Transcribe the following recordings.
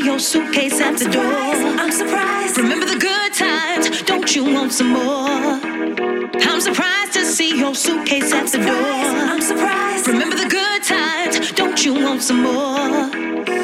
your suitcase at the door. I'm surprised. Remember the good times, don't you want some more? I'm surprised to see your suitcase at the door. I'm surprised. Remember the good times, don't you want some more?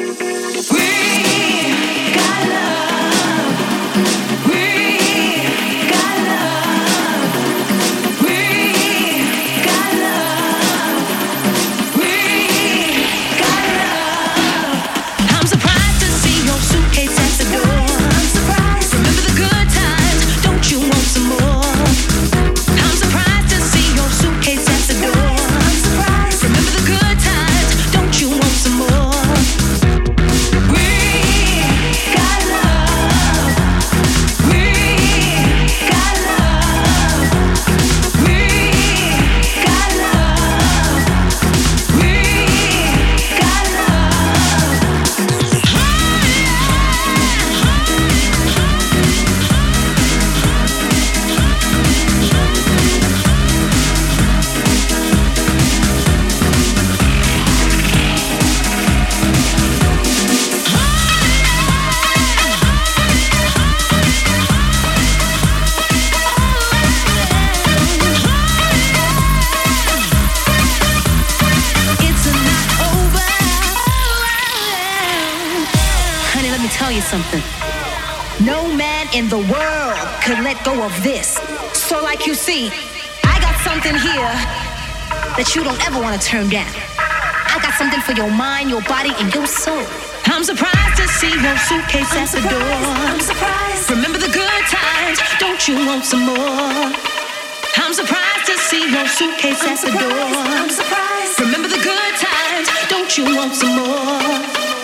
Something. No man in the world could let go of this. So like you see, I got something here that you don't ever want to turn down. I got something for your mind, your body, and your soul. I'm surprised to see your suitcase at the door. I'm surprised. Remember the good times, don't you want some more? I'm surprised to see your suitcase at the door. I'm surprised. Remember the good times, don't you want some more?